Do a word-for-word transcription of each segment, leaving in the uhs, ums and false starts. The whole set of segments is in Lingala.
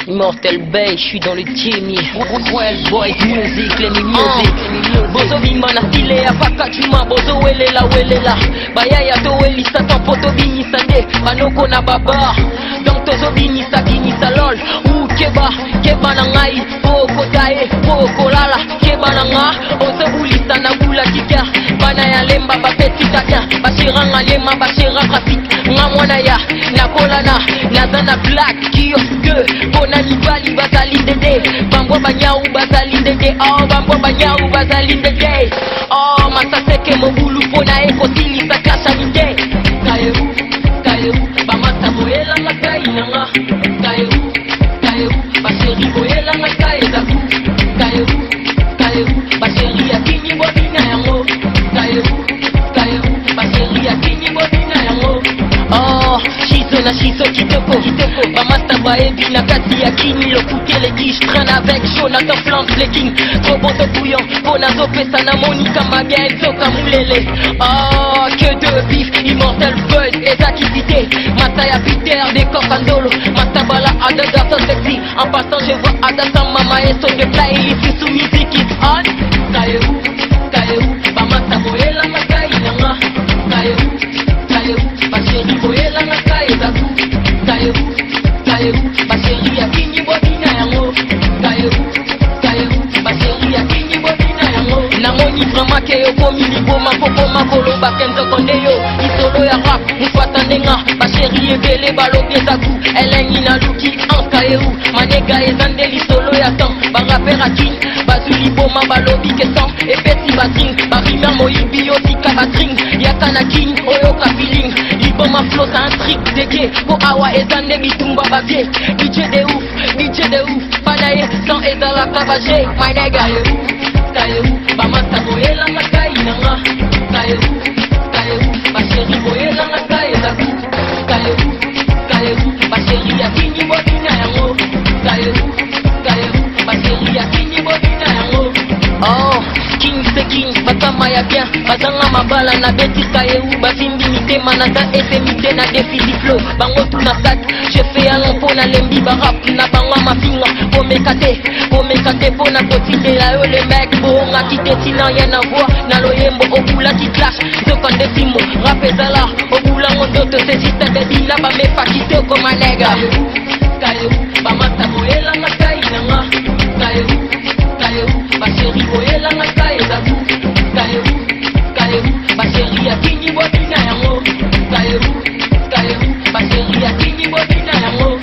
Immortel Bay, je suis dans le Timmy. Well boy, music, let me music. Bozo bimana style ya pakachuma. Bozo welela welela. Bayaya to welisa ton poto binisa de. Banoko na baba. Donc tozo binisa binisa lol. Ou keba, keba na ngai. Poko tae, poko lala. Keba na nga. Ozo bulisa na gula kika. Bana ya lemba ba petita ya. Bashiranga lema bashira graphique. Nga mwana ya nakola na nazana black kioske. Bona libali bazali dede. Bambo banyau bazali dede. Oh bambo banyau bazali dede. Oh masaseke mobulu pona eko sili sa kasha nide. Kayeru, kayeru, bamata boyela ngakai nanga. Kayeru, kayeru, basheri boyela ngakai zaku. Kayeru, kayeru, basheri ya kinyi bobina yango. Kayeru, kayeru, basheri ya kinyi bobina yango. Oh, shizo na shizo kitoko, kitoko. Bamata baebi na kati ya kini. Lokuke les guiches, traîne avec Jonathan Flanks les kings. Trop bon to bouillon, bonazo pesa na Monica Magen, soka moulele. Oh, que de bif, immortel buzz, et d'activité. Mataya Peter, des cocandolo. Matabala, Adada, so sexy. En passant, je vois Adada, mama et son de play. Il est sous musique, it's on. Kayeru, kayeru, bamata boyela makai nanga. Kayeru, kayeru, basheri boyela makai zaku. Kayeru, kayeru, basheri ya kinyi bobina yango. Kayeru, kayeru, basheri ya kinyi bobina yango. Namoni vraiment ke yo komi liboma koko makolo bakenzo konde yo. Isolo ya rap, mufata nenga. Basheri ebele balobi zaku. Elengi na luki en kayeru. Manega ezande lisolo ya temps. Barapper a king, bazuli boma balobi kesan. Epeti batring, barimer moibi yo tika batring. Yakana king, oyoka feeling. Liboma flow c'est un trick de gay. Ko awa ezande bitumba babie. D J de ouf, D J de ouf. Panaye sans ezala kavaje. My nigga kayeru, kayeru, bamata boyela ngakai nanga. Kayeru, kayeru, basheri boyela ngakai zaku. Kayeru, kayeru, basheri ya kinyi bobina yango. Kayeru, kayeru, basheri ya kinyi bobina yango. Oh, king c'est king, batama ya bien. Bazanga mabala na beti kayeru. Bafimbi mite manata efemite na défi flow. Bango tuna sak, je fais un long na lembi barap. Na bangwa mafinga, po mekate. Po mekate po na kotide la yo le mec. Boonga kite tina rien à voir. Na loyembo obula ki clash. Zokan de fimo, rapezala. Obula ngodoto se sita de dila. Ba me fakito koma nega. Kayeru, kayeru, bamata boyela ngakai nanga. Kayeru, kayeru, basheri boyela ngakai zaku. Kayeru, kayeru, basheri ya kinyi bobina yango. Kayeru, kayeru, basheri ya kinyi bobina yango.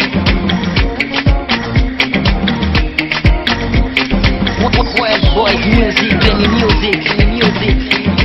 Well boy, music, let me music, let me music.